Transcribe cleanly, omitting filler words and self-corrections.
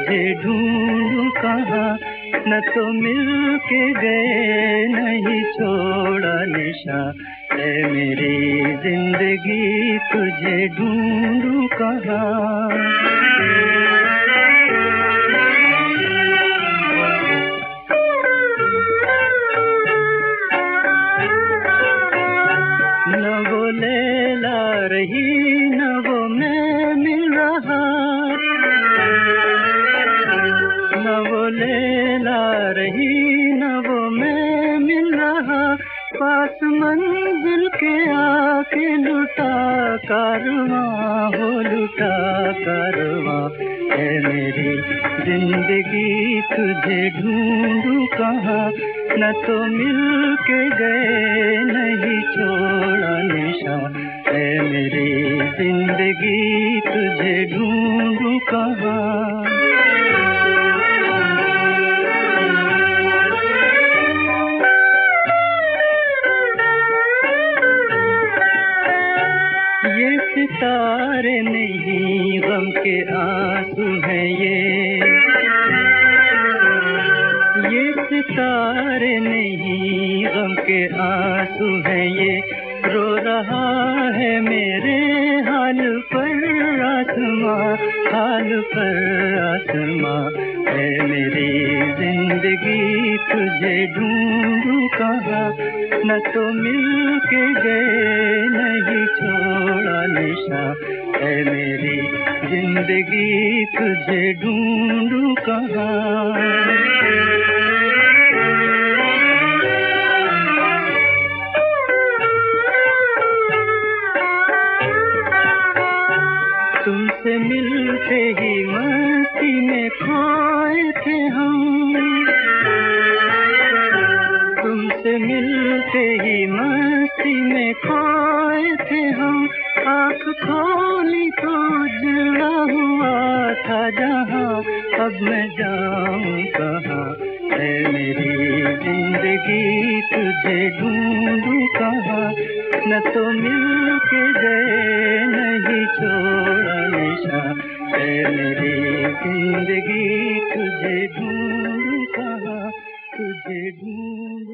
तुझे ढूंढूं कहाँ, न तो मिल के गए नहीं छोड़ा निशा। ऐ मेरी जिंदगी तुझे ढूंढूं कहाँ। न वो लैला रही न वो मैं मिल रहा, न वो लैला रही न वो मैं मिल रहा। पास मंजिल के आके लुटा कारवां हो लुटा कारवां। है मेरी जिंदगी तुझे ढूंढूं कहाँ, न तो मिल के गए नहीं छोड़ा निशा। है मेरी जिंदगी तुझे ढूंढूं कहाँ। ये सितारे नहीं गम के आंसू हैं ये सितारे नहीं गम के आंसू हैं ये। रो रहा है मेरे हाल पर आसमां, हाल पर आसमां। है मेरी जिंदगी तुझे ढूंढूं कहाँ, न तो मिल के गए नहीं छोड़ा निशा। है मेरी जिंदगी तुझे ढूंढूं कहाँ। तुमसे मिलते ही मस्ती में खोए थे हम, तुमसे मिलते ही मस्ती में खोए थे हम। आँख खोली तो उजड़ा हुआ था जहाँ, अब मैं जाऊँ कहाँ। है मेरी जिंदगी तुझे ढूंढूं कहाँ, न तो मिल के गए नहीं छोड़ा निशा। है मेरी जिंदगी तुझे ढूंढूं कहाँ, तुझे ढूंढूं।